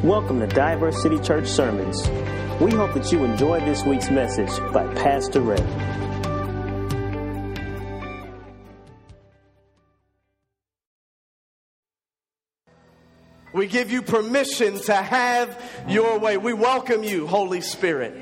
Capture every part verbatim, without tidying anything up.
Welcome to Diversity Church Sermons. We hope that you enjoyed this week's message by Pastor Ray. We give you permission to have your way. We welcome you, Holy Spirit.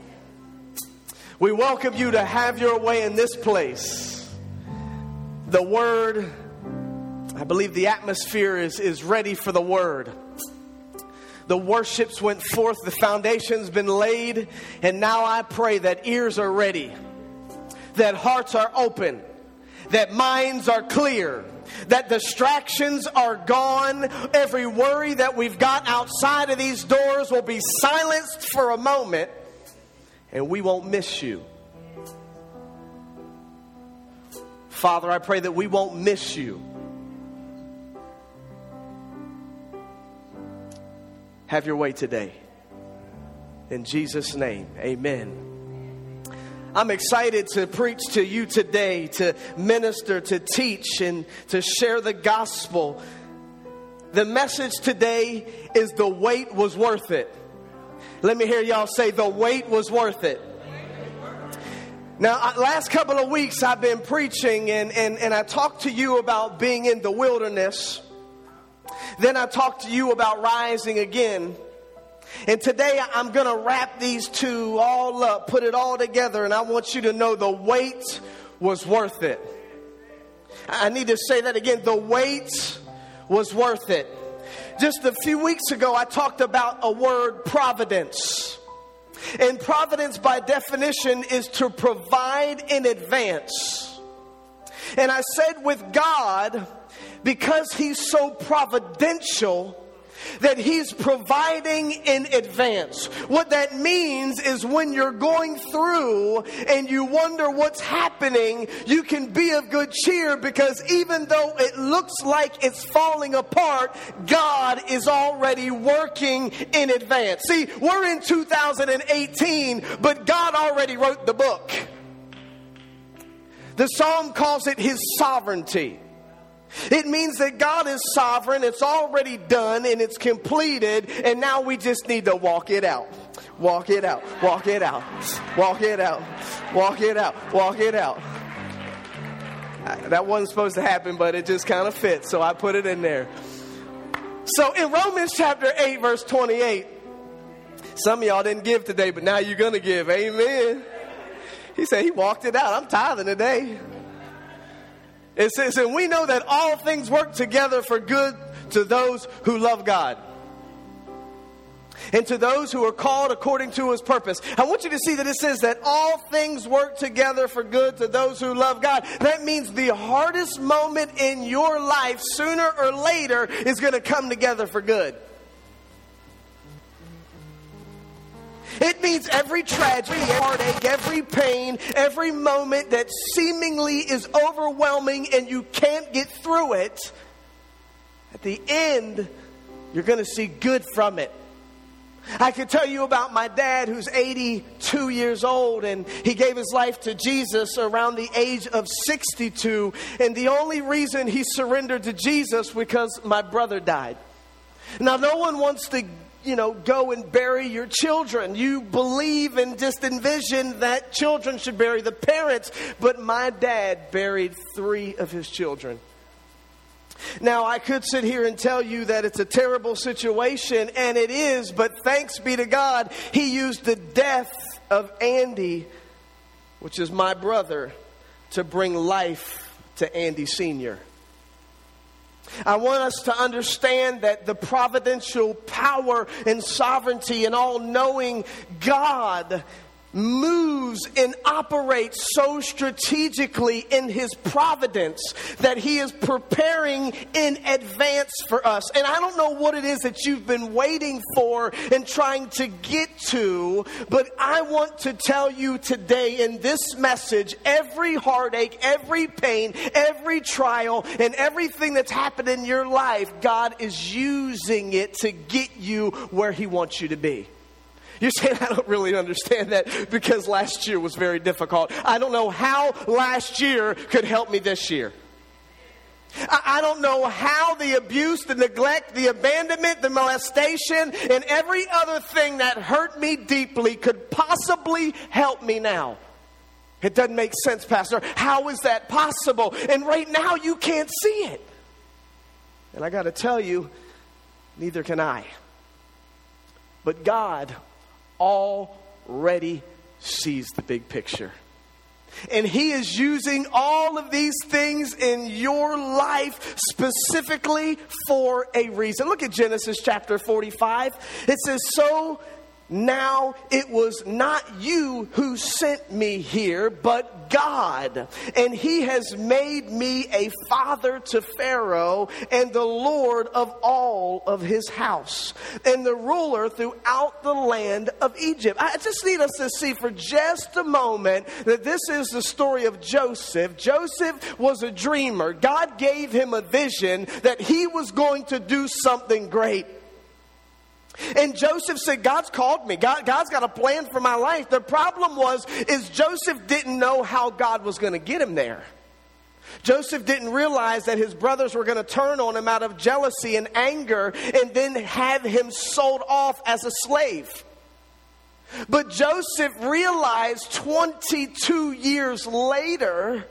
We welcome you to have your way in this place. The Word, I believe the atmosphere is, is ready for the Word. The worships went forth, the foundation's been laid, and now I pray that ears are ready, that hearts are open, that minds are clear, that distractions are gone. Every worry that we've got outside of these doors will be silenced for a moment, and we won't miss you. Father, I pray that we won't miss you. Have your way today. In Jesus' name, amen. I'm excited to preach to you today, to minister, to teach, and to share the gospel. The message today is the wait was worth it. Let me hear y'all say the wait was worth it. Now, last couple of weeks I've been preaching and, and, and I talked to you about being in the wilderness. Then I talked to you about rising again. And today I'm going to wrap these two all up, put it all together, and I want you to know the wait was worth it. I need to say that again. The wait was worth it. Just a few weeks ago, I talked about a word, providence. And providence, by definition, is to provide in advance. And I said with God, because He's so providential, that He's providing in advance. What that means is when you're going through and you wonder what's happening, you can be of good cheer, because even though it looks like it's falling apart, God is already working in advance. See, we're in two thousand eighteen, but God already wrote the book. The Psalm calls it His sovereignty. It means that God is sovereign, it's already done, and it's completed, and now we just need to walk it out. Walk it out, walk it out, walk it out, walk it out, walk it out. That wasn't supposed to happen, but it just kind of fits, so I put it in there. So in Romans chapter eight, verse twenty-eight, some of y'all didn't give today, but now you're going to give. Amen. He said he walked it out. I'm tithing today. It says, and we know that all things work together for good to those who love God, and to those who are called according to His purpose. I want you to see that it says that all things work together for good to those who love God. That means the hardest moment in your life, sooner or later, is going to come together for good. It means every tragedy, every heartache, every pain, every moment that seemingly is overwhelming and you can't get through it, at the end, you're going to see good from it. I could tell you about my dad, who's eighty-two years old, and he gave his life to Jesus around the age of sixty-two. And the only reason he surrendered to Jesus was because my brother died. Now, no one wants to you know, go and bury your children. You believe and just envision that children should bury the parents. But my dad buried three of his children. Now, I could sit here and tell you that it's a terrible situation, and it is, but thanks be to God, He used the death of Andy, which is my brother, to bring life to Andy Senior I want us to understand that the providential power and sovereignty and all-knowing God moves and operates so strategically in His providence that He is preparing in advance for us. And I don't know what it is that you've been waiting for and trying to get to, but I want to tell you today in this message, every heartache, every pain, every trial, and everything that's happened in your life, God is using it to get you where He wants you to be. You're saying, I don't really understand that because last year was very difficult. I don't know how last year could help me this year. I, I don't know how the abuse, the neglect, the abandonment, the molestation, and every other thing that hurt me deeply could possibly help me now. It doesn't make sense, Pastor. How is that possible? And right now you can't see it. And I got to tell you, neither can I. But God already sees the big picture. And He is using all of these things in your life specifically for a reason. Look at Genesis chapter forty-five. It says, so now it was not you who sent me here, but God. And He has made me a father to Pharaoh and the Lord of all of his house and the ruler throughout the land of Egypt. I just need us to see for just a moment that this is the story of Joseph. Joseph was a dreamer. God gave him a vision that he was going to do something great. And Joseph said, God's called me. God, God's got a plan for my life. The problem was, is Joseph didn't know how God was going to get him there. Joseph didn't realize that his brothers were going to turn on him out of jealousy and anger and then have him sold off as a slave. But Joseph realized twenty-two years later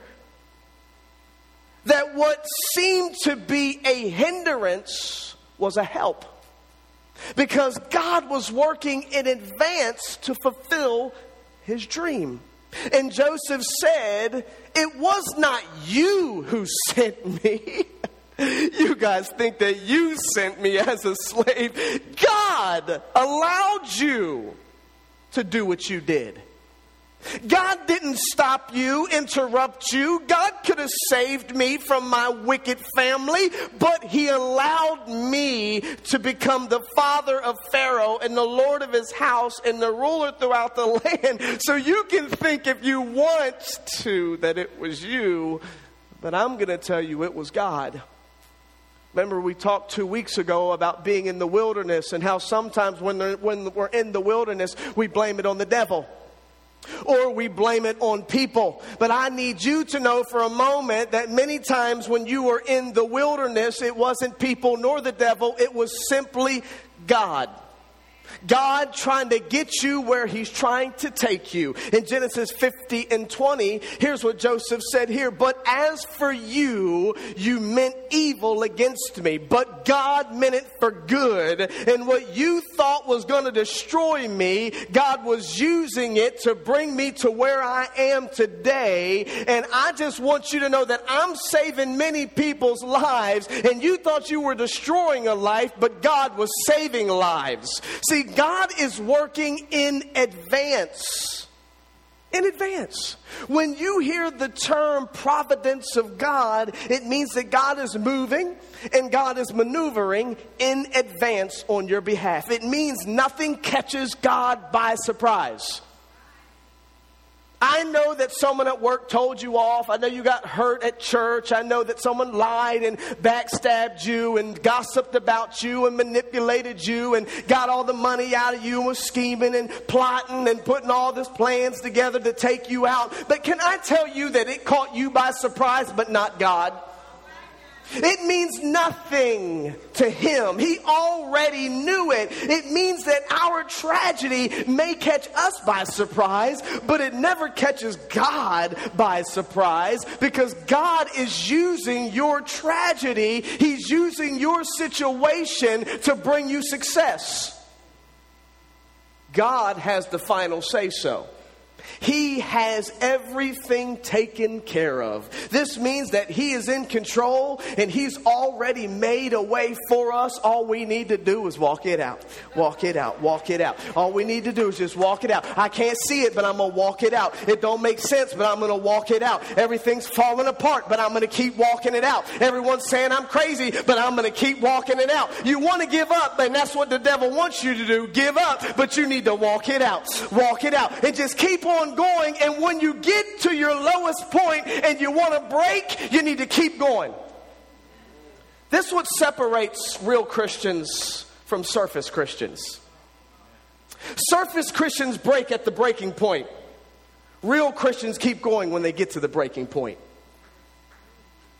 that what seemed to be a hindrance was a help. Because God was working in advance to fulfill his dream. And Joseph said, it was not you who sent me. You guys think that you sent me as a slave. God allowed you to do what you did. God didn't stop you, interrupt you. God could have saved me from my wicked family, but He allowed me to become the father of Pharaoh and the Lord of his house and the ruler throughout the land. So you can think if you want to that it was you, but I'm going to tell you it was God. Remember, we talked two weeks ago about being in the wilderness and how sometimes when, when we're in the wilderness, we blame it on the devil. Or we blame it on people. But I need you to know for a moment that many times when you were in the wilderness, it wasn't people nor the devil. It was simply God. God trying to get you where He's trying to take you. In Genesis fifty and twenty, here's what Joseph said here. But as for you, you meant evil against me, but God meant it for good. And what you thought was going to destroy me, God was using it to bring me to where I am today. And I just want you to know that I'm saving many people's lives. And you thought you were destroying a life, but God was saving lives. See, God is working in advance. In advance. When you hear the term providence of God, it means that God is moving and God is maneuvering in advance on your behalf. It means nothing catches God by surprise. I know that someone at work told you off. I know you got hurt at church. I know that someone lied and backstabbed you and gossiped about you and manipulated you and got all the money out of you and was scheming and plotting and putting all these plans together to take you out. But can I tell you that it caught you by surprise, but not God? It means nothing to Him. He already knew it. It means that our tragedy may catch us by surprise, but it never catches God by surprise because God is using your tragedy. He's using your situation to bring you success. God has the final say-so. He has everything taken care of. This means that He is in control and He's already made a way for us. All we need to do is walk it out. Walk it out. Walk it out. All we need to do is just walk it out. I can't see it, but I'm going to walk it out. It don't make sense, but I'm going to walk it out. Everything's falling apart, but I'm going to keep walking it out. Everyone's saying I'm crazy, but I'm going to keep walking it out. You want to give up, and that's what the devil wants you to do. Give up, but you need to walk it out. Walk it out. And just keep on going, and when you get to your lowest point and you want to break, you need to keep going. This is what separates real Christians from surface Christians. Surface Christians break at the breaking point. Real Christians keep going when they get to the breaking point.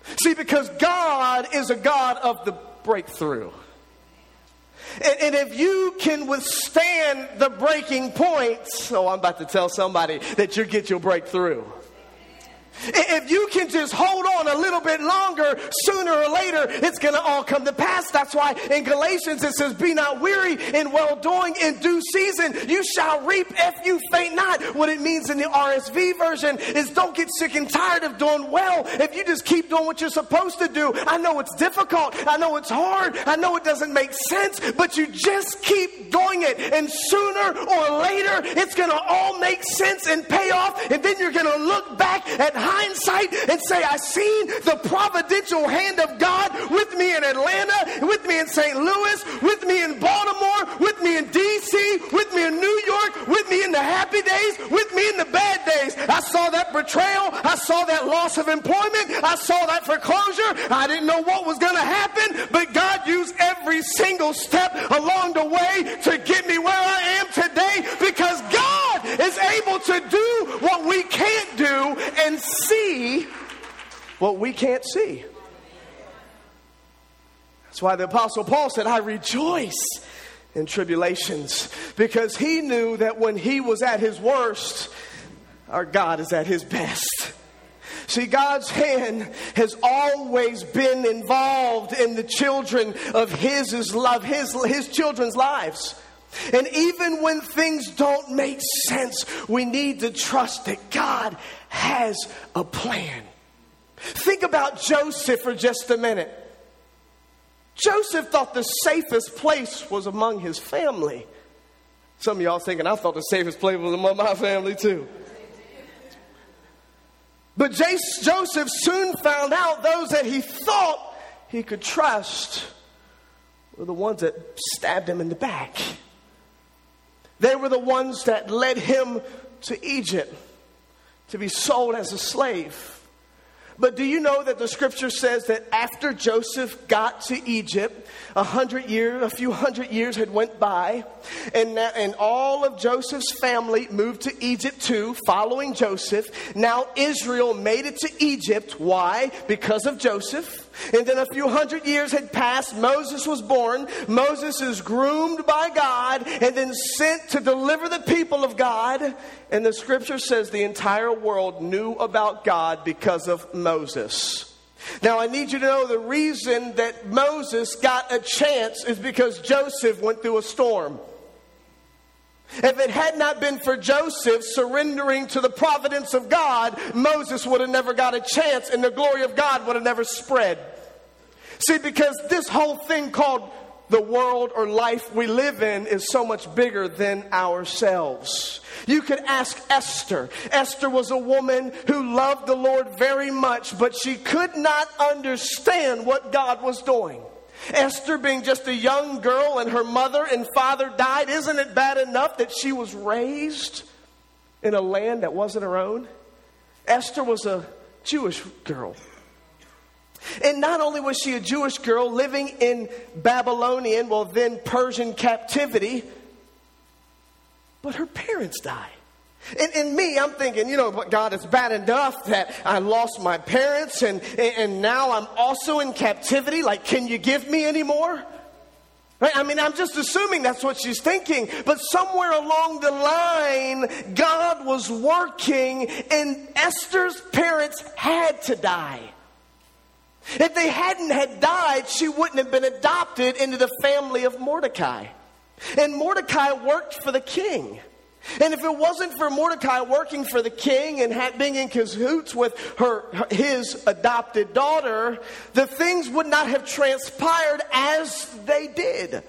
See, because God is a God of the breakthrough. And, and if you can withstand the breaking points, oh, I'm about to tell somebody that you'll get your breakthrough. If you can just hold on a little bit longer, sooner or later, it's going to all come to pass. That's why in Galatians it says, be not weary in well-doing, in due season you shall reap if you faint not. What it means in the R S V version is don't get sick and tired of doing well. If you just keep doing what you're supposed to do. I know it's difficult. I know it's hard. I know it doesn't make sense, but you just keep doing it. And sooner or later, it's going to all make sense and pay off. And then you're going to look back at hindsight and say, I seen the providential hand of God with me in Atlanta, with me in Saint Louis, with me in Baltimore, with me in D C, with me in New York, with me in the happy days, with me in the bad days. I saw that betrayal. I saw that loss of employment. I saw that foreclosure. I didn't know what was going to happen, but God used every single step along the way to get me where I am today, because God is able to do what we can't do and see what we can't see. That's why the Apostle Paul said, I rejoice in tribulations, because he knew that when he was at his worst, our God is at his best. See, God's hand has always been involved in the children of his, his love, his, his children's lives. And even when things don't make sense, we need to trust that God has a plan. Think about Joseph for just a minute. Joseph thought the safest place was among his family. Some of y'all thinking, I thought the safest place was among my family too. But Joseph soon found out those that he thought he could trust were the ones that stabbed him in the back. They were the ones that led him to Egypt to be sold as a slave. But do you know that the scripture says that after Joseph got to Egypt, a hundred years, a few hundred years had went by, and now, and all of Joseph's family moved to Egypt too, following Joseph. Now Israel made it to Egypt. Why? Because of Joseph. And then a few hundred years had passed. Moses was born. Moses is groomed by God and then sent to deliver the people of God. And the scripture says the entire world knew about God because of Moses. Now I need you to know the reason that Moses got a chance is because Joseph went through a storm. If it had not been for Joseph surrendering to the providence of God, Moses would have never got a chance and the glory of God would have never spread. See, because this whole thing called the world or life we live in is so much bigger than ourselves. You could ask Esther. Esther was a woman who loved the Lord very much, but she could not understand what God was doing. Esther being just a young girl and her mother and father died, isn't it bad enough that she was raised in a land that wasn't her own? Esther was a Jewish girl. And not only was she a Jewish girl living in Babylonian, well then Persian captivity, but her parents died. And, and me, I'm thinking, you know, but God, it's bad enough that I lost my parents and, and now I'm also in captivity. Like, can you give me any more? Right? I mean, I'm just assuming that's what she's thinking. But somewhere along the line, God was working and Esther's parents had to die. If they hadn't had died, she wouldn't have been adopted into the family of Mordecai. And Mordecai worked for the king. And if it wasn't for Mordecai working for the king and had, being in cahoots with her, his adopted daughter, the things would not have transpired as they did.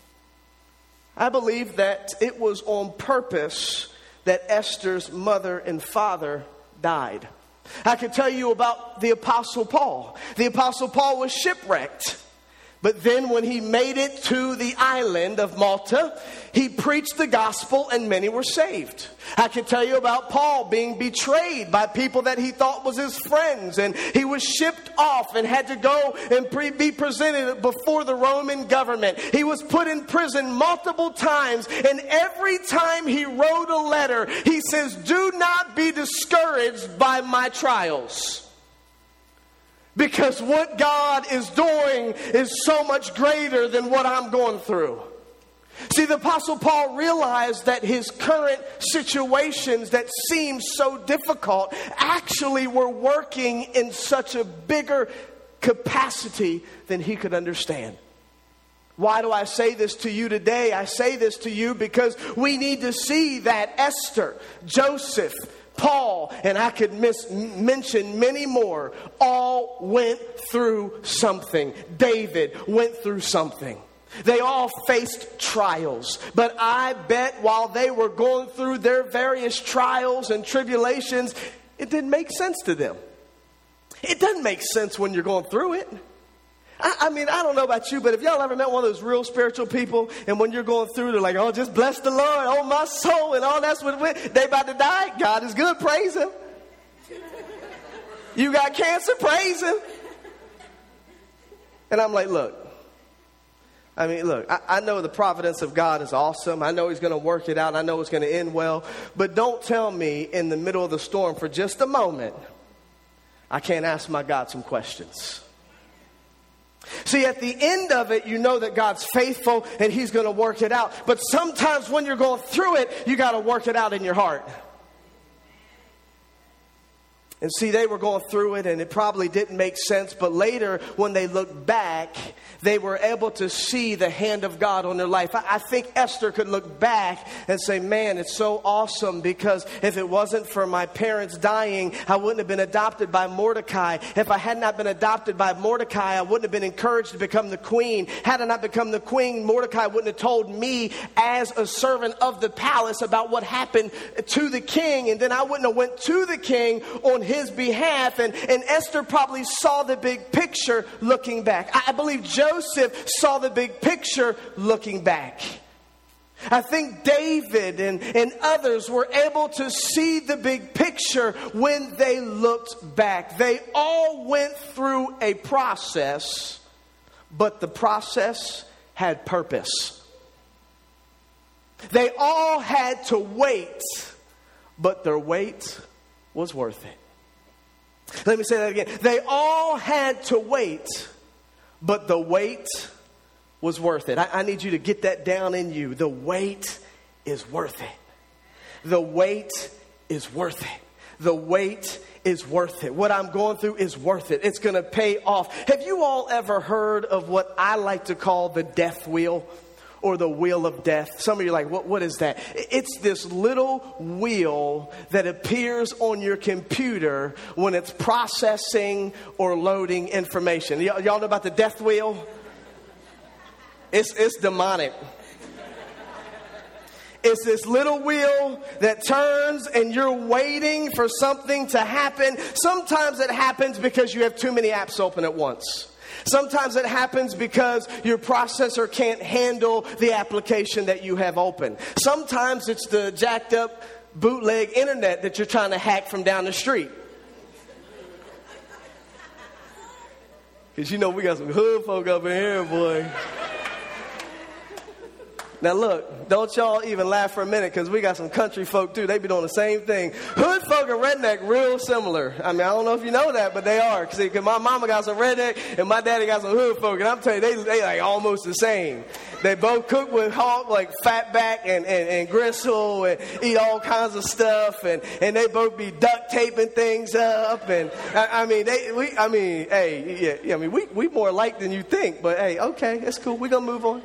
I believe that it was on purpose that Esther's mother and father died. I could tell you about the Apostle Paul. The Apostle Paul was shipwrecked. But then when he made it to the island of Malta, he preached the gospel and many were saved. I can tell you about Paul being betrayed by people that he thought was his friends. And he was shipped off and had to go and pre- be presented before the Roman government. He was put in prison multiple times. And every time he wrote a letter, he says, do not be discouraged by my trials. Because what God is doing is so much greater than what I'm going through. See, the Apostle Paul realized that his current situations that seemed so difficult actually were working in such a bigger capacity than he could understand. Why do I say this to you today? I say this to you because we need to see that Esther, Joseph, Paul, and I could miss, mention many more, all went through something. David went through something. They all faced trials. But I bet while they were going through their various trials and tribulations, it didn't make sense to them. It doesn't make sense when you're going through it. I, I mean, I don't know about you, but if y'all ever met one of those real spiritual people, and when you're going through, they're like, oh, just bless the Lord, oh, my soul, and all that's what it went. They about to die. God is good. Praise Him. You got cancer. Praise Him. And I'm like, look. I mean, look, I, I know the providence of God is awesome. I know He's going to work it out. I know it's going to end well. But don't tell me in the middle of the storm for just a moment, I can't ask my God some questions. See, at the end of it, you know that God's faithful and He's going to work it out. But sometimes when you're going through it, you got to work it out in your heart. And see, they were going through it and it probably didn't make sense. But later, when they looked back, they were able to see the hand of God on their life. I, I think Esther could look back and say, man, it's so awesome because if it wasn't for my parents dying, I wouldn't have been adopted by Mordecai. If I had not been adopted by Mordecai, I wouldn't have been encouraged to become the queen. Had I not become the queen, Mordecai wouldn't have told me as a servant of the palace about what happened to the king. And then I wouldn't have went to the king on his behalf. And, and Esther probably saw the big picture looking back. I, I believe Joseph saw the big picture looking back. I think David and, and others were able to see the big picture when they looked back. They all went through a process, but the process had purpose. They all had to wait, but their wait was worth it. Let me say that again. They all had to wait, but the wait was worth it. I, I need you to get that down in you. The wait is worth it. The wait is worth it. The wait is worth it. What I'm going through is worth it. It's going to pay off. Have you all ever heard of what I like to call the death wheel? Or the wheel of death? Some of you are like, what, what is that? It's this little wheel that appears on your computer when it's processing or loading information. Y- y'all know about the death wheel? It's, it's demonic. It's this little wheel that turns and you're waiting for something to happen. Sometimes it happens because you have too many apps open at once. Sometimes it happens because your processor can't handle the application that you have open. Sometimes it's the jacked up bootleg internet that you're trying to hack from down the street. Because you know we got some hood folk up in here, boy. Now look, don't y'all even laugh for a minute because we got some country folk too. They be doing the same thing. Hood folk and redneck real similar. I mean, I don't know if you know that, but they are. Because my mama got some redneck and my daddy got some hood folk. And I'm telling you, they, they like almost the same. They both cook with hog, like fat back and, and, and gristle and eat all kinds of stuff. And, and they both be duct taping things up. And I, I mean, they, we, I mean, hey, yeah, yeah, I mean, we, we more alike than you think. But hey, okay, it's cool. We're going to move on.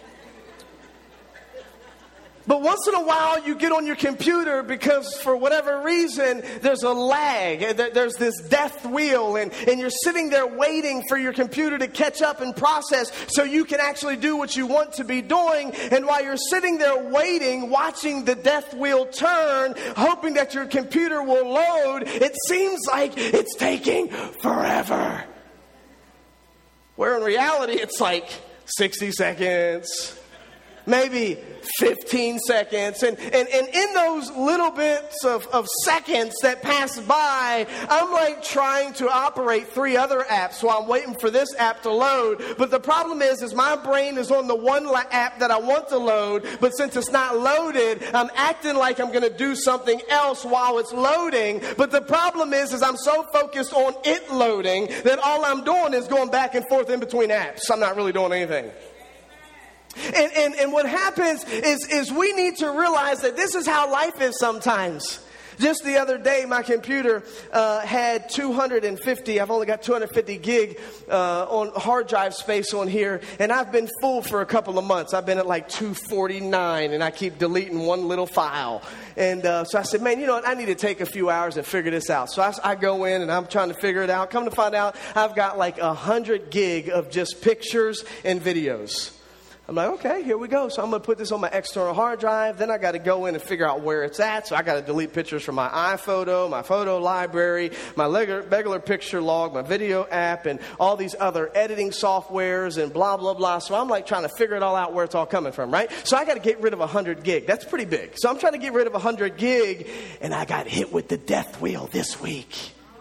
But once in a while, you get on your computer because for whatever reason, there's a lag. There's this death wheel, and, and you're sitting there waiting for your computer to catch up and process so you can actually do what you want to be doing. And while you're sitting there waiting, watching the death wheel turn, hoping that your computer will load, it seems like it's taking forever. Where in reality, it's like sixty seconds. maybe fifteen seconds. And, and, and in those little bits of, of seconds that pass by, I'm like trying to operate three other apps while I'm waiting for this app to load. But the problem is, is my brain is on the one la- app that I want to load. But since it's not loaded, I'm acting like I'm going to do something else while it's loading. But the problem is, is I'm so focused on it loading that all I'm doing is going back and forth in between apps. I'm not really doing anything. And, and and what happens is, is we need to realize that this is how life is sometimes. Just the other day, my computer uh, had two hundred fifty, I've only got two hundred fifty gig uh, on hard drive space on here. And I've been full for a couple of months. I've been at like two forty-nine and I keep deleting one little file. And uh, so I said, man, you know what? I need to take a few hours and figure this out. So I, I go in and I'm trying to figure it out. Come to find out, I've got like one hundred gig of just pictures and videos. I'm like, okay, here we go. So I'm going to put this on my external hard drive. Then I got to go in and figure out where it's at. So I got to delete pictures from my iPhoto, my photo library, my regular picture log, my video app, and all these other editing softwares and blah, blah, blah. So I'm like trying to figure it all out where it's all coming from, right? So I got to get rid of one hundred gig. That's pretty big. So I'm trying to get rid of one hundred gig, and I got hit with the death wheel this week.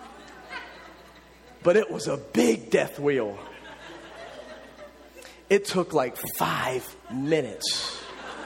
But it was a big death wheel. It took like five minutes.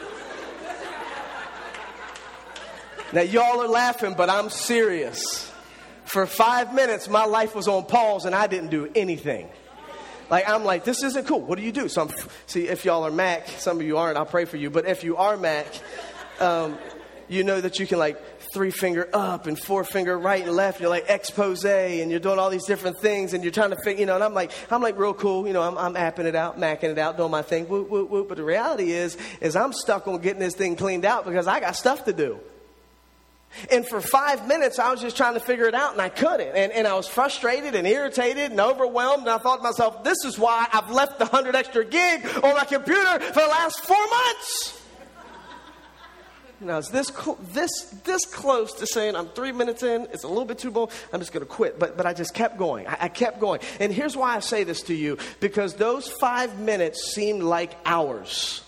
Now, y'all are laughing, but I'm serious. For five minutes, my life was on pause, and I didn't do anything. Like, I'm like, this isn't cool. What do you do? So I'm, see, if y'all are Mac, some of you aren't, I'll pray for you. But if you are Mac, um, you know that you can, like, three finger up and four finger right and left. You're like expose and you're doing all these different things and you're trying to figure, you know, and I'm like, I'm like real cool. You know, I'm, I'm apping it out, macking it out, doing my thing. Whoop, whoop, whoop. But the reality is, is I'm stuck on getting this thing cleaned out because I got stuff to do. And for five minutes, I was just trying to figure it out and I couldn't. And, and I was frustrated and irritated and overwhelmed. And I thought to myself, this is why I've left the hundred extra gig on my computer for the last four months. Now, it's this, cl- this, this close to saying I'm three minutes in. It's a little bit too long. I'm just going to quit. But, but I just kept going. I, I kept going. And here's why I say this to you. Because those five minutes seemed like hours.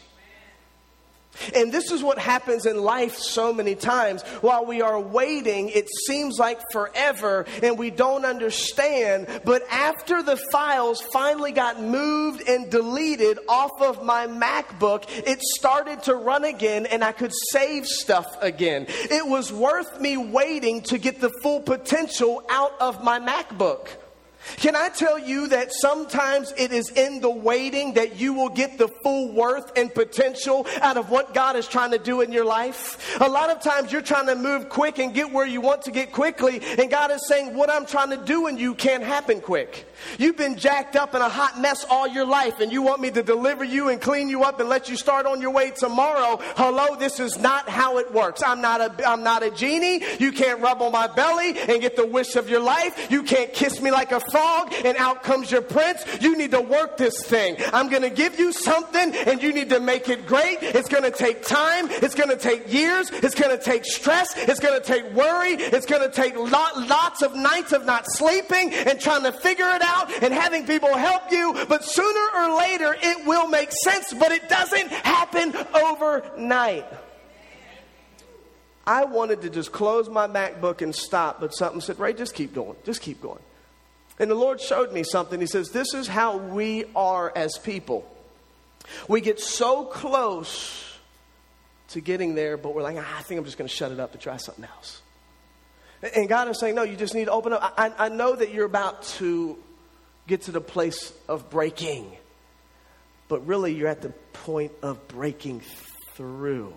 And this is what happens in life so many times. While we are waiting, it seems like forever and we don't understand. But after the files finally got moved and deleted off of my MacBook, it started to run again and I could save stuff again. It was worth me waiting to get the full potential out of my MacBook. Can I tell you that sometimes it is in the waiting that you will get the full worth and potential out of what God is trying to do in your life? A lot of times you're trying to move quick and get where you want to get quickly, and God is saying, what I'm trying to do in you can't happen quick. You've been jacked up in a hot mess all your life, and you want me to deliver you and clean you up and let you start on your way tomorrow. Hello, this is not how it works. I'm not a, I'm not a genie. You can't rub on my belly and get the wish of your life. You can't kiss me like a frog and out comes your prince. You need to work this thing. I'm going to give you something and you need to make it great. It's going to take time. It's going to take years. It's going to take stress. It's going to take worry. It's going to take lot, lots of nights of not sleeping and trying to figure it out and having people help you. But sooner or later it will make sense, but it doesn't happen overnight. I wanted to just close my MacBook and stop, but something said, Ray, just keep going. Just keep going. And the Lord showed me something. He says, this is how we are as people. We get so close to getting there, but we're like, ah, I think I'm just going to shut it up and try something else. And God is saying, no, you just need to open up. I, I know that you're about to get to the place of breaking, but really you're at the point of breaking through.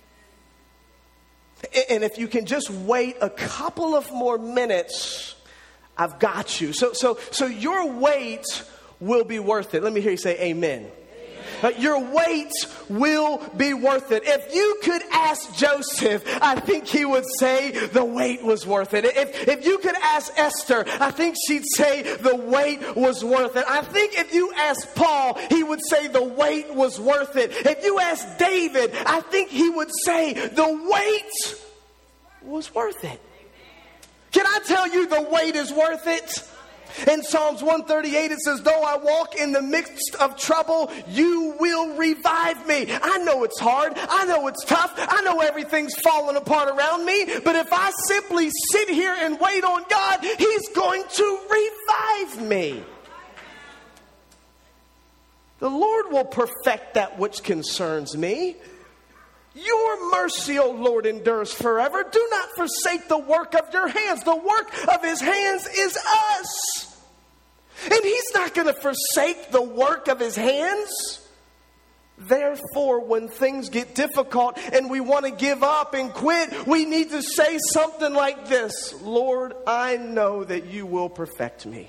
And if you can just wait a couple of more minutes, I've got you. So, so, so your wait will be worth it. Let me hear you say amen. Uh, your wait will be worth it. If you could ask Joseph, I think he would say the wait was worth it. If, if you could ask Esther, I think she'd say the wait was worth it. I think if you ask Paul, he would say the wait was worth it. If you ask David, I think he would say the wait was worth it. Can I tell you the wait is worth it? In Psalms one thirty-eight, it says, though I walk in the midst of trouble, you will revive me. I know it's hard. I know it's tough. I know everything's falling apart around me. But if I simply sit here and wait on God, He's going to revive me. The Lord will perfect that which concerns me. Your mercy, O Lord, endures forever. Do not forsake the work of your hands. The work of His hands is us. And He's not going to forsake the work of His hands. Therefore, when things get difficult and we want to give up and quit, we need to say something like this: Lord, I know that you will perfect me.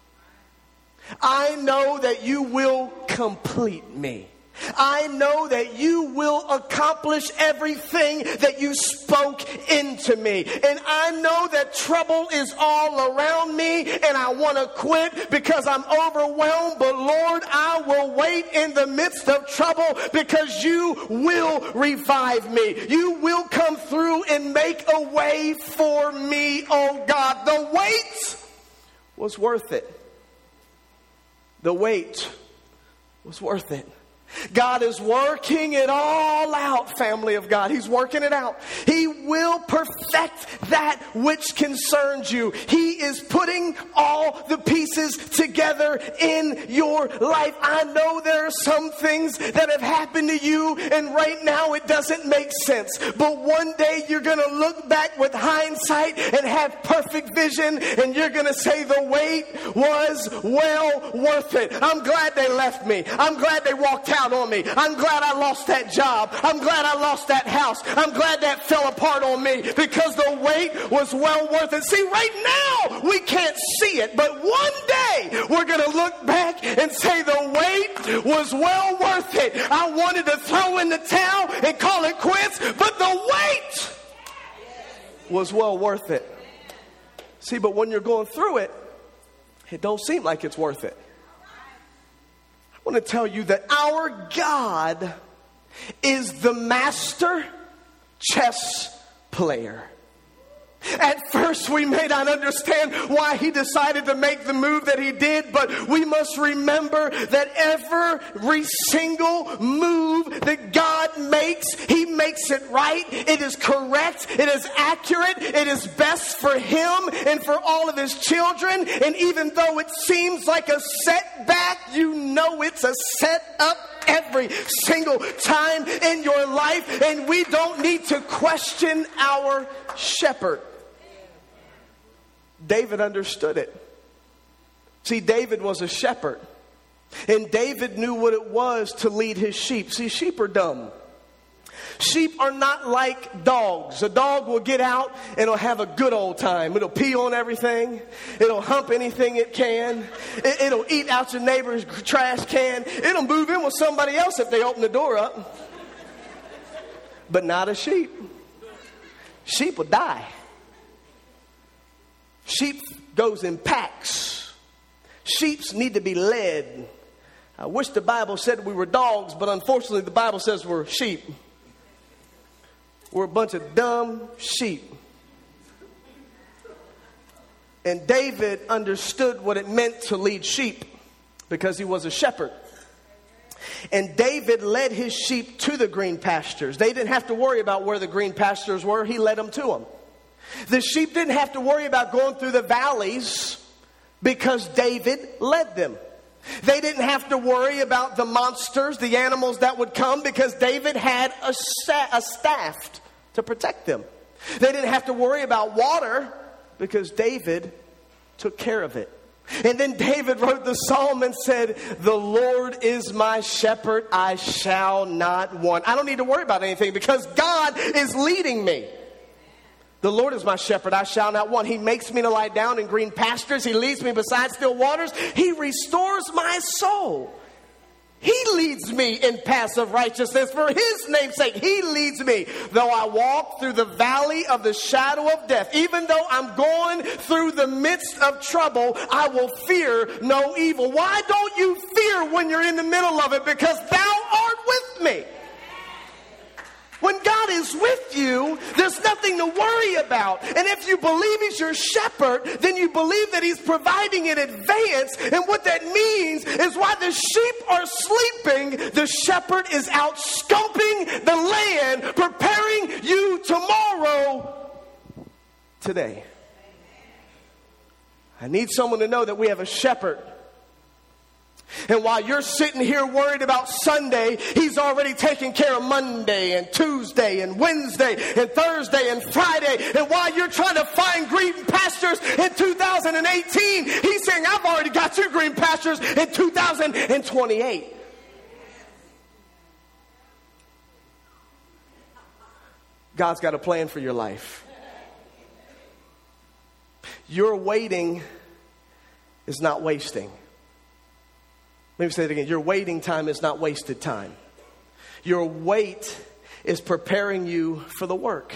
I know that you will complete me. I know that you will accomplish everything that you spoke into me. And I know that trouble is all around me and I want to quit because I'm overwhelmed. But Lord, I will wait in the midst of trouble because you will revive me. You will come through and make a way for me, oh God. The wait was worth it. The wait was worth it. God is working it all out, family of God. He's working it out. He will perfect that which concerns you. He is putting all the pieces together in your life. I know there are some things that have happened to you, and right now it doesn't make sense. But one day you're going to look back with hindsight and have perfect vision, and you're going to say the wait was well worth it. I'm glad they left me. I'm glad they walked out on me. I'm glad I lost that job. I'm glad I lost that house. I'm glad that fell apart on me because the wait was well worth it. See, right now we can't see it, but one day we're going to look back and say the wait was well worth it. I wanted to throw in the towel and call it quits, but the wait was well worth it. See, but when you're going through it, it don't seem like it's worth it. I want to tell you that our God is the master chess player. At first, we may not understand why He decided to make the move that He did, but we must remember that every single move that God makes, He makes it right. It is correct. It is accurate. It is best for Him and for all of His children. And even though it seems like a setback, you know it's a setup every single time in your life. And we don't need to question our shepherd. David understood it. See, David was a shepherd. And David knew what it was to lead his sheep. See, sheep are dumb. Sheep are not like dogs. A dog will get out and it'll have a good old time. It'll pee on everything. It'll hump anything it can. It, it'll eat out your neighbor's trash can. It'll move in with somebody else if they open the door up. But not a sheep. Sheep will die. Sheep goes in packs. Sheep need to be led. I wish the Bible said we were dogs, but unfortunately the Bible says we're sheep. We're a bunch of dumb sheep. And David understood what it meant to lead sheep because he was a shepherd. And David led his sheep to the green pastures. They didn't have to worry about where the green pastures were. He led them to them. The sheep didn't have to worry about going through the valleys because David led them. They didn't have to worry about the monsters, the animals that would come, because David had a, sa- a staff to protect them. They didn't have to worry about water because David took care of it. And then David wrote the psalm and said, the Lord is my shepherd, I shall not want. I don't need to worry about anything because God is leading me. The Lord is my shepherd, I shall not want. He makes me to lie down in green pastures. He leads me beside still waters. He restores my soul. He leads me in paths of righteousness for His name's sake. He leads me. Though I walk through the valley of the shadow of death, even though I'm going through the midst of trouble, I will fear no evil. Why don't you fear when you're in the middle of it? Because thou art with me. When God is with you, there There's nothing to worry about. And if you believe he's your shepherd, then you believe that he's providing in advance. And what that means is while the sheep are sleeping, the shepherd is out scumping the land, preparing you tomorrow today. I need someone to know that we have a shepherd. And while you're sitting here worried about Sunday, he's already taking care of Monday and Tuesday and Wednesday and Thursday and Friday. And while you're trying to find green pastures in two thousand eighteen, he's saying, I've already got you green pastures in two thousand twenty-eight. God's got a plan for your life. Your waiting is not wasting. Let me say it again. Your waiting time is not wasted time. Your wait is preparing you for the work.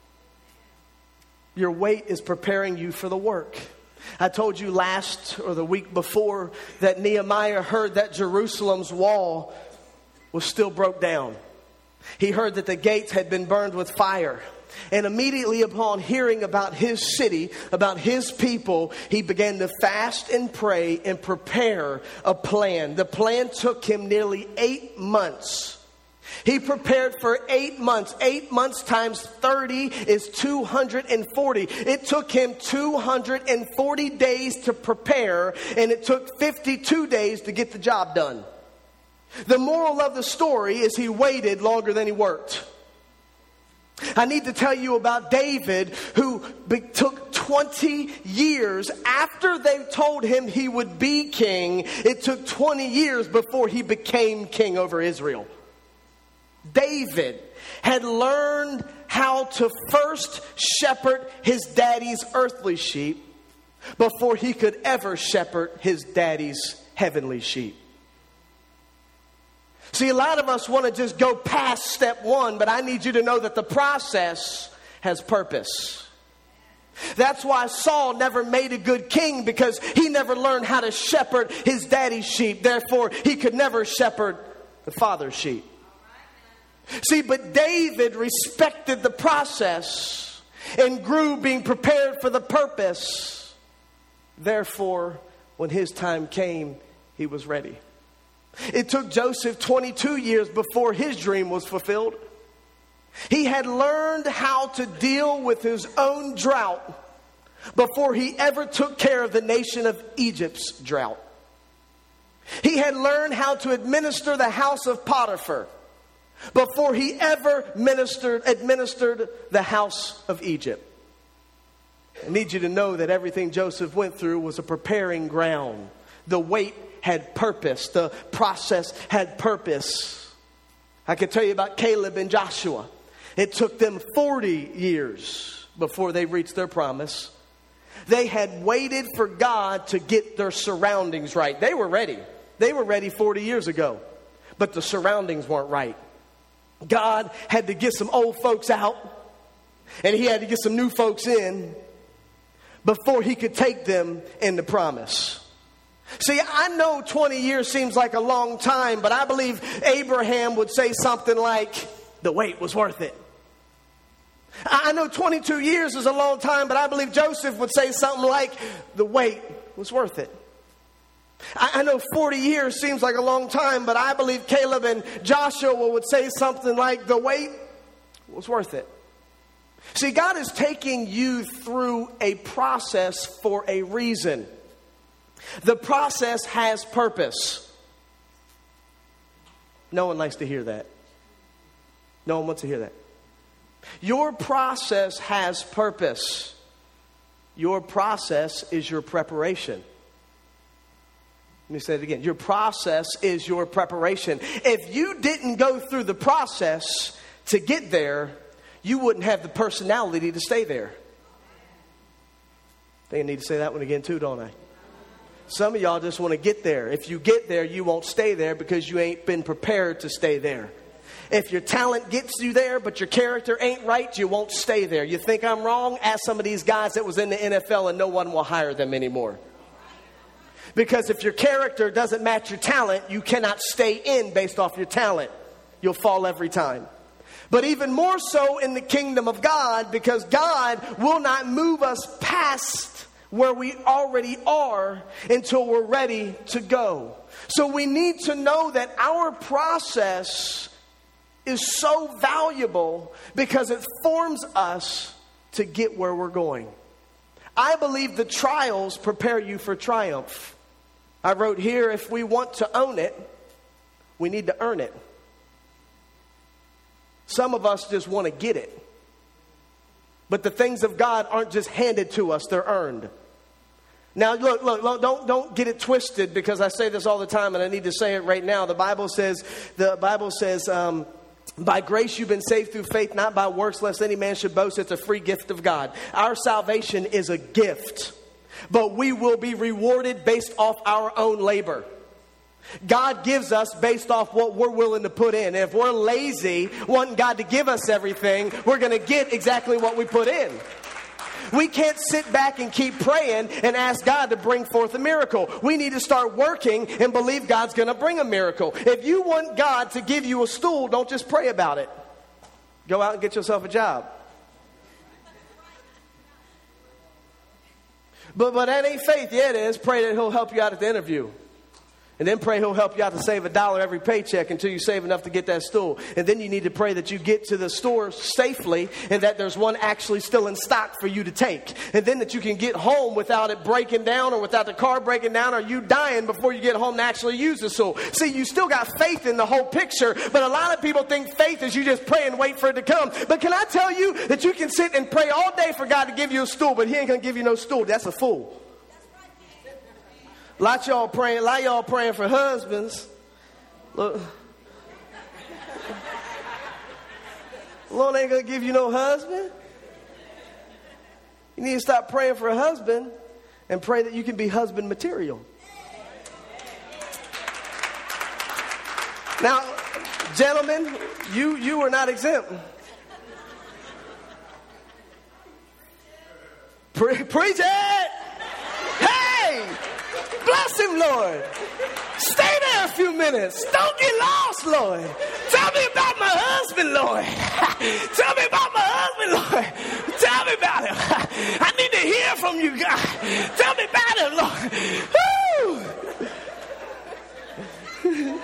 Your wait is preparing you for the work. I told you last or the week before that Nehemiah heard that Jerusalem's wall was still broke down. He heard that the gates had been burned with fire. And immediately upon hearing about his city, about his people, he began to fast and pray and prepare a plan. The plan took him nearly eight months. He prepared for eight months. Eight months times thirty is two hundred forty. It took him two hundred forty days to prepare, and it took fifty-two days to get the job done. The moral of the story is he waited longer than he worked. I need to tell you about David, who be- took twenty years after they told him he would be king. It took twenty years before he became king over Israel. David had learned how to first shepherd his daddy's earthly sheep before he could ever shepherd his daddy's heavenly sheep. See, a lot of us want to just go past step one, but I need you to know that the process has purpose. That's why Saul never made a good king, because he never learned how to shepherd his daddy's sheep. Therefore, he could never shepherd the father's sheep. See, but David respected the process and grew being prepared for the purpose. Therefore, when his time came, he was ready. It took Joseph twenty-two years before his dream was fulfilled. He had learned how to deal with his own drought before he ever took care of the nation of Egypt's drought. He had learned how to administer the house of Potiphar before he ever ministered, administered the house of Egypt. I need you to know that everything Joseph went through was a preparing ground. The wait had purpose. The process had purpose. I can tell you about Caleb and Joshua. It took them forty years before they reached their promise. They had waited for God to get their surroundings right. They were ready. They were ready forty years ago. But the surroundings weren't right. God had to get some old folks out, and he had to get some new folks in before he could take them in the promise. See, I know twenty years seems like a long time, but I believe Abraham would say something like, the wait was worth it. I know twenty-two years is a long time, but I believe Joseph would say something like, the wait was worth it. I know forty years seems like a long time, but I believe Caleb and Joshua would say something like, the wait was worth it. See, God is taking you through a process for a reason. The process has purpose. No one likes to hear that. No one wants to hear that. Your process has purpose. Your process is your preparation. Let me say it again. Your process is your preparation. If you didn't go through the process to get there, you wouldn't have the personality to stay there. I think I need to say that one again too, don't I? Some of y'all just want to get there. If you get there, you won't stay there because you ain't been prepared to stay there. If your talent gets you there, but your character ain't right, you won't stay there. You think I'm wrong? Ask some of these guys that was in the N F L and no one will hire them anymore. Because if your character doesn't match your talent, you cannot stay in based off your talent. You'll fall every time. But even more so in the kingdom of God, because God will not move us past where we already are until we're ready to go. So we need to know that our process is so valuable because it forms us to get where we're going. I believe the trials prepare you for triumph. I wrote here, if we want to own it, we need to earn it. Some of us just want to get it. But the things of God aren't just handed to us, they're earned. Now, look, look, look, don't, don't get it twisted, because I say this all the time and I need to say it right now. The Bible says, the Bible says, um, by grace you've been saved through faith, not by works, lest any man should boast. It's a free gift of God. Our salvation is a gift, but we will be rewarded based off our own labor. God gives us based off what we're willing to put in. If we're lazy, wanting God to give us everything, we're going to get exactly what we put in. We can't sit back and keep praying and ask God to bring forth a miracle. We need to start working and believe God's going to bring a miracle. If you want God to give you a stool, don't just pray about it. Go out and get yourself a job. But, but that ain't faith. Yeah, it is. Pray that he'll help you out at the interview. And then pray he'll help you out to save a dollar every paycheck until you save enough to get that stool. And then you need to pray that you get to the store safely and that there's one actually still in stock for you to take. And then that you can get home without it breaking down or without the car breaking down or you dying before you get home to actually use the stool. See, you still got faith in the whole picture, but a lot of people think faith is you just pray and wait for it to come. But can I tell you that you can sit and pray all day for God to give you a stool, but he ain't going to give you no stool. That's a fool. A lot of y'all praying, a lot of y'all praying for husbands. Look, Lord ain't gonna give you no husband. You need to stop praying for a husband and pray that you can be husband material. Now, gentlemen, you you are not exempt. Pre- preach it! Hey! Bless him, Lord. Stay there a few minutes. Don't get lost, Lord. Tell me about my husband, Lord. Tell me about my husband, Lord. Tell me about him. I need to hear from you, God. Tell me about him, Lord.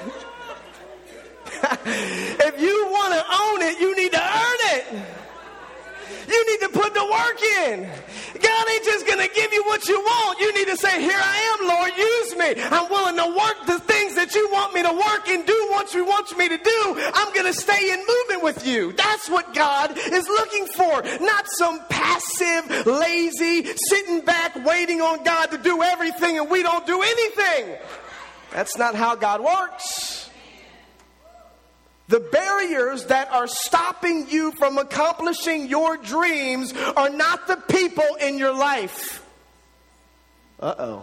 If you want to own it, you need to earn it. You need to put the work in. God ain't just going to give you what you want. You need to say, here I am, Lord, use me. I'm willing to work the things that you want me to work and do what you want me to do. I'm going to stay in movement with you. That's what God is looking for. Not some passive, lazy, sitting back, waiting on God to do everything and we don't do anything. That's not how God works. The barriers that are stopping you from accomplishing your dreams are not the people in your life. Uh-oh.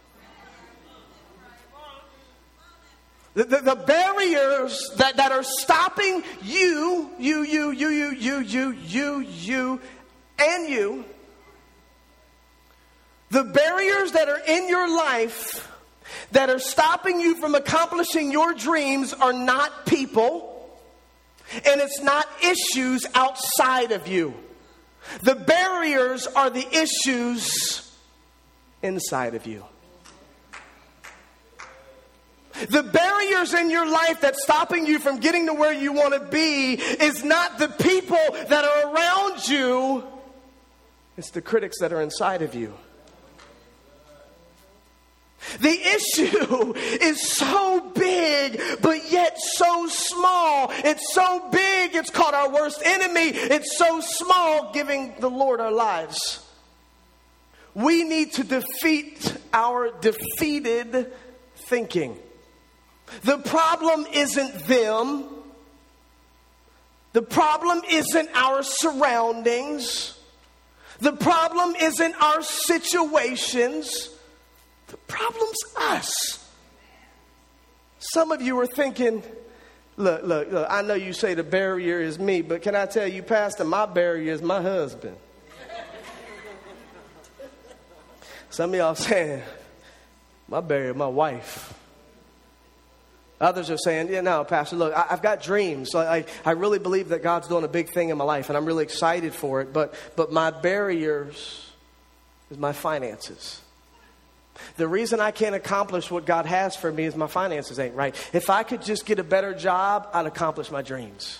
The, the, the barriers that, that are stopping you, you, you, you, you, you, you, you, you, and you, the barriers that are in your life that are stopping you from accomplishing your dreams are not people. And it's not issues outside of you. The barriers are the issues inside of you. The barriers in your life that's stopping you from getting to where you want to be is not the people that are around you. It's the critics that are inside of you. The issue is so big, but yet so small. It's so big, it's called our worst enemy. It's so small, giving the Lord our lives. We need to defeat our defeated thinking. The problem isn't them. The problem isn't our surroundings. The problem isn't our situations. The problem's us. Some of you are thinking, look, look, look, I know you say the barrier is me, but can I tell you, Pastor, my barrier is my husband. Some of y'all saying, my barrier is my wife. Others are saying, yeah, no, Pastor, look, I, I've got dreams. I, I, I really believe that God's doing a big thing in my life, and I'm really excited for it. But, but my barriers is my finances. The reason I can't accomplish what God has for me is my finances ain't right. If I could just get a better job, I'd accomplish my dreams.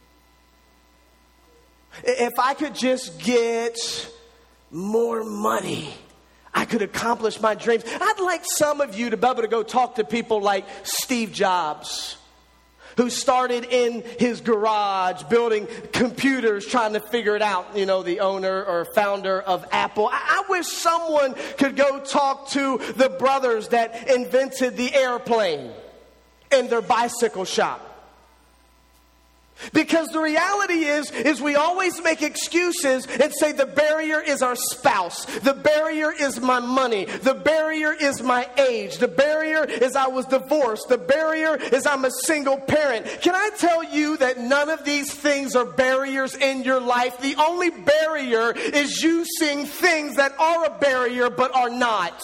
If I could just get more money, I could accomplish my dreams. I'd like some of you to be able to go talk to people like Steve Jobs, who started in his garage building computers, trying to figure it out, you know, the owner or founder of Apple. I, I wish someone could go talk to the brothers that invented the airplane in their bicycle shop. Because the reality is, is we always make excuses and say the barrier is our spouse. The barrier is my money. The barrier is my age. The barrier is I was divorced. The barrier is I'm a single parent. Can I tell you that none of these things are barriers in your life? The only barrier is you seeing things that are a barrier but are not.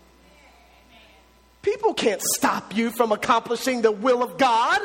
People can't stop you from accomplishing the will of God.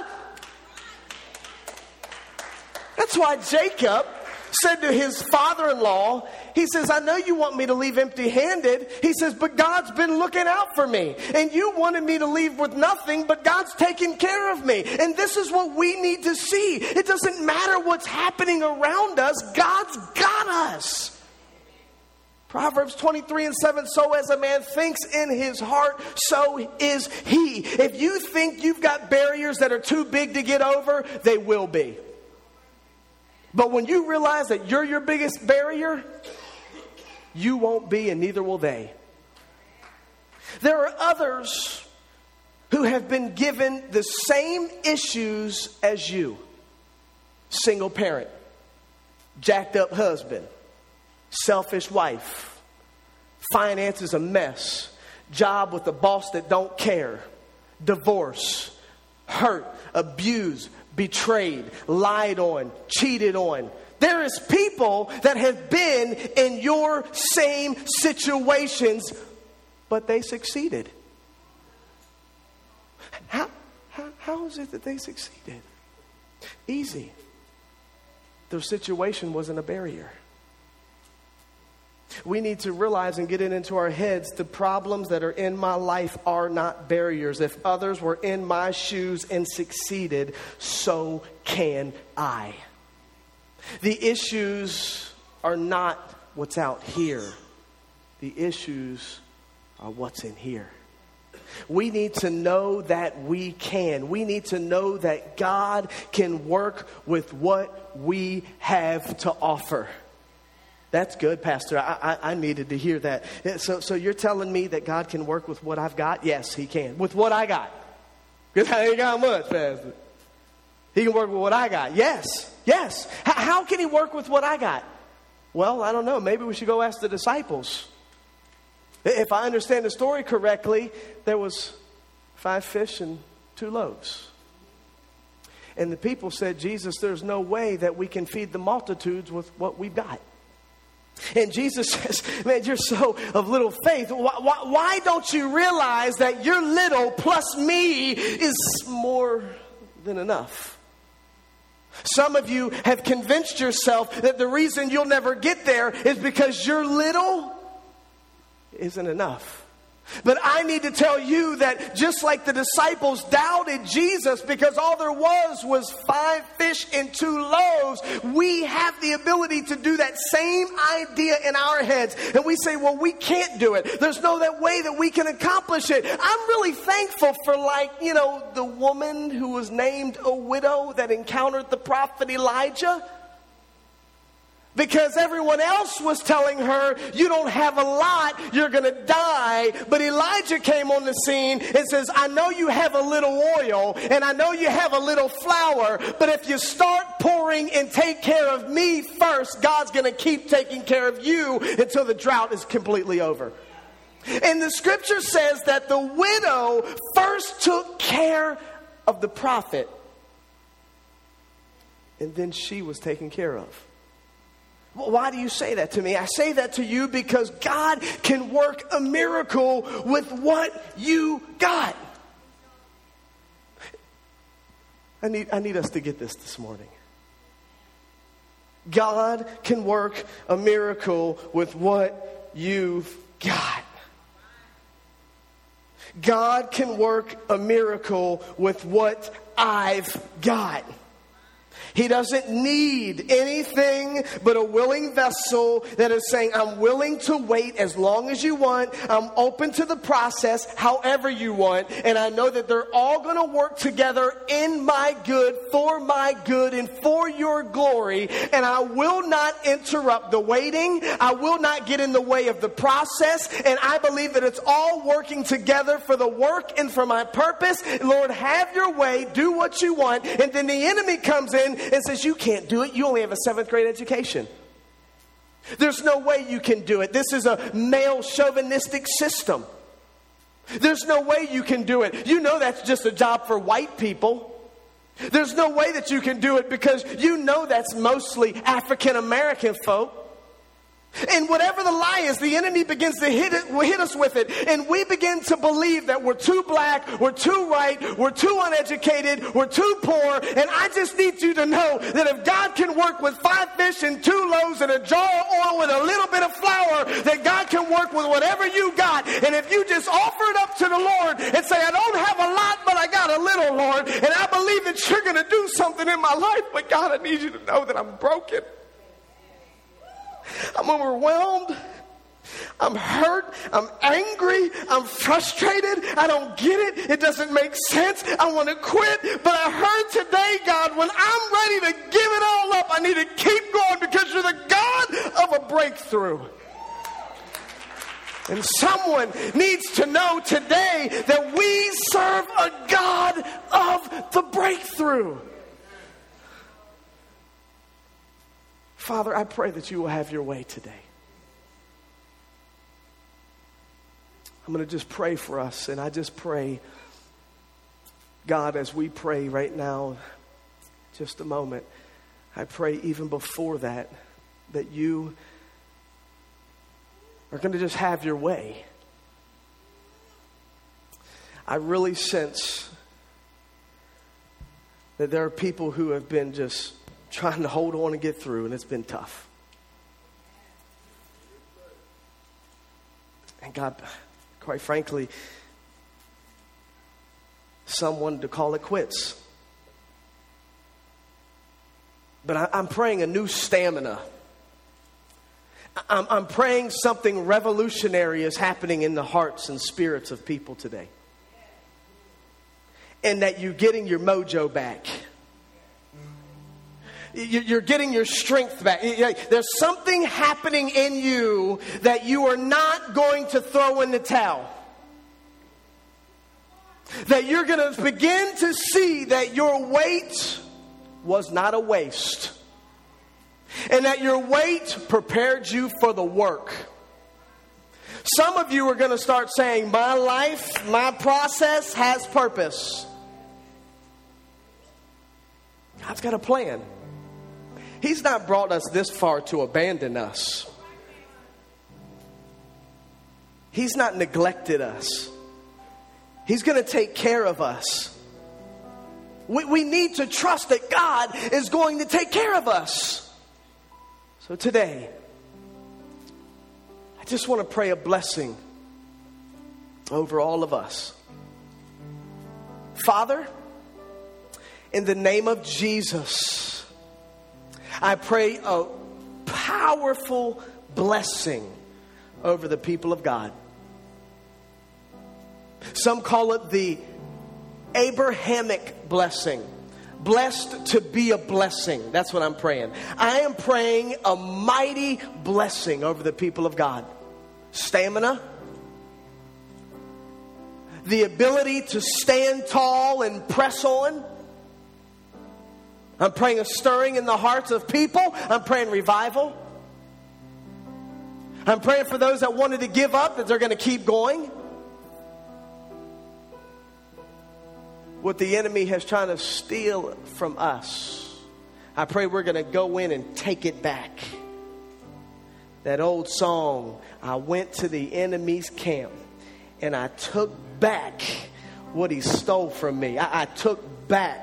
That's why Jacob said to his father-in-law, he says, I know you want me to leave empty-handed. He says, but God's been looking out for me. And you wanted me to leave with nothing, but God's taking care of me. And this is what we need to see. It doesn't matter what's happening around us. God's got us. Proverbs twenty-three and seven, so as a man thinks in his heart, so is he. If you think you've got barriers that are too big to get over, they will be. But when you realize that you're your biggest barrier, you won't be, and neither will they. There are others who have been given the same issues as you. Single parent, jacked up husband, selfish wife, finances a mess, job with a boss that don't care, divorce, hurt, abused, betrayed, lied on, cheated on. There is people that have been in your same situations, but they succeeded. How, how, how is it that they succeeded? Easy. Their situation wasn't a barrier. We need to realize and get it into our heads, the problems that are in my life are not barriers. If others were in my shoes and succeeded, so can I. The issues are not what's out here. The issues are what's in here. We need to know that we can. We need to know that God can work with what we have to offer. That's good, Pastor. I, I, I needed to hear that. So, so you're telling me that God can work with what I've got? Yes, He can. With what I got. Because I ain't got much, Pastor. He can work with what I got. Yes, yes. H- how can He work with what I got? Well, I don't know. Maybe we should go ask the disciples. If I understand the story correctly, there was five fish and two loaves. And the people said, Jesus, there's no way that we can feed the multitudes with what we've got. And Jesus says, man, you're so of little faith. Why, why, why don't you realize that your little plus me is more than enough? Some of you have convinced yourself that the reason you'll never get there is because your little isn't enough. But I need to tell you that just like the disciples doubted Jesus because all there was was five fish and two loaves, we have the ability to do that same idea in our heads. And we say, well, we can't do it. There's no that way that we can accomplish it. I'm really thankful for, like, you know, the woman who was named a widow that encountered the prophet Elijah. Because everyone else was telling her, you don't have a lot, you're going to die. But Elijah came on the scene and says, I know you have a little oil and I know you have a little flour, but if you start pouring and take care of me first, God's going to keep taking care of you until the drought is completely over. And the scripture says that the widow first took care of the prophet, and then she was taken care of. Why do you say that to me? I say that to you because God can work a miracle with what you got. I need, I need us to get this this morning. God can work a miracle with what you've got. God can work a miracle with what I've got. He doesn't need anything but a willing vessel that is saying, I'm willing to wait as long as you want. I'm open to the process however you want. And I know that they're all going to work together in my good, for my good, and for your glory. And I will not interrupt the waiting. I will not get in the way of the process. And I believe that it's all working together for the work and for my purpose. Lord, have your way. Do what you want. And then the enemy comes in and says, you can't do it. You only have a seventh grade education. There's no way you can do it. This is a male chauvinistic system. There's no way you can do it. You know that's just a job for white people. There's no way that you can do it because you know that's mostly African American folk. And whatever the lie is, the enemy begins to hit it, hit us with it. And we begin to believe that we're too black, we're too white, we're too uneducated, we're too poor. And I just need you to know that if God can work with five fish and two loaves and a jar of oil with a little bit of flour, that God can work with whatever you got. And if you just offer it up to the Lord and say, I don't have a lot, but I got a little, Lord. And I believe that you're going to do something in my life. But God, I need you to know that I'm broken. I'm overwhelmed. I'm hurt. I'm angry. I'm frustrated. I don't get it. It doesn't make sense. I want to quit. But I heard today, God, when I'm ready to give it all up, I need to keep going because you're the God of a breakthrough. And someone needs to know today that we serve a God of the breakthrough. Father, I pray that you will have your way today. I'm going to just pray for us. And I just pray, God, as we pray right now, just a moment, I pray even before that, that you are going to just have your way. I really sense that there are people who have been just trying to hold on and get through, and it's been tough. And God, quite frankly, some wanted to call it quits. But I, I'm praying a new stamina. I'm, I'm praying something revolutionary is happening in the hearts and spirits of people today. And that you're getting your mojo back. You're getting your strength back. There's something happening in you that you are not going to throw in the towel. That you're going to begin to see that your wait was not a waste. And that your wait prepared you for the work. Some of you are going to start saying, my life, my process has purpose. God's got a plan. He's not brought us this far to abandon us. He's not neglected us. He's going to take care of us. We, we need to trust that God is going to take care of us. So today, I just want to pray a blessing over all of us. Father, in the name of Jesus, I pray a powerful blessing over the people of God. Some call it the Abrahamic blessing. Blessed to be a blessing. That's what I'm praying. I am praying a mighty blessing over the people of God. Stamina. The ability to stand tall and press on. I'm praying a stirring in the hearts of people. I'm praying revival. I'm praying for those that wanted to give up, that they're going to keep going. What the enemy has tried to steal from us, I pray we're going to go in and take it back. That old song, I went to the enemy's camp and I took back what he stole from me. I, I took back.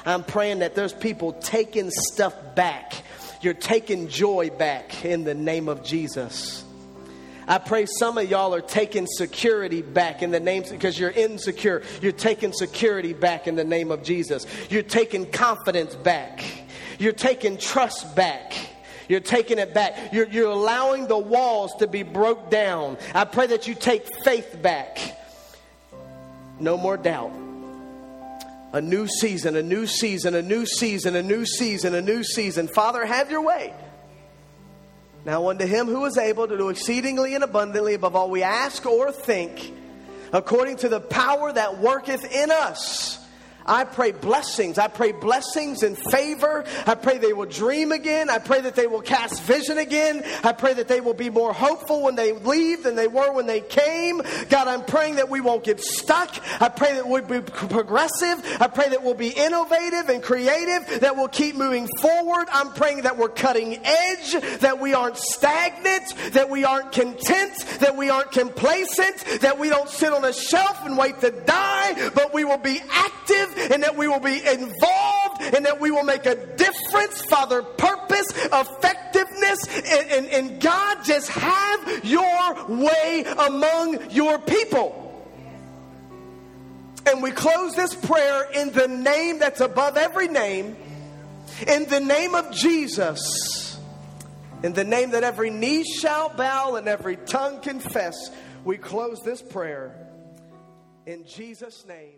I'm praying that there's people taking stuff back. You're taking joy back in the name of Jesus. I pray some of y'all are taking security back in the name, because you're insecure. You're taking security back in the name of Jesus. You're taking confidence back. You're taking trust back. You're taking it back. You're, you're allowing the walls to be broke down. I pray that you take faith back. No more doubt. A new season, a new season, a new season, a new season, a new season. Father, have your way. Now unto him who is able to do exceedingly and abundantly above all we ask or think, according to the power that worketh in us. I pray blessings. I pray blessings and favor. I pray they will dream again. I pray that they will cast vision again. I pray that they will be more hopeful when they leave than they were when they came. God, I'm praying that we won't get stuck. I pray that we'll be progressive. I pray that we'll be innovative and creative, that we'll keep moving forward. I'm praying that we're cutting edge, that we aren't stagnant, that we aren't content, that we aren't complacent, that we don't sit on a shelf and wait to die, but we will be active, and that we will be involved, and that we will make a difference. Father, purpose, effectiveness, and, and, and God, just have your way among your people. And we close this prayer in the name that's above every name, in the name of Jesus, in the name that every knee shall bow and every tongue confess. We close this prayer in Jesus' name.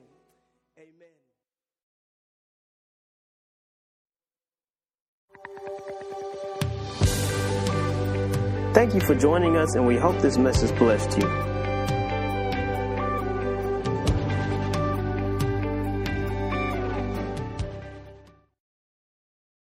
Thank you for joining us, and we hope this message blessed you.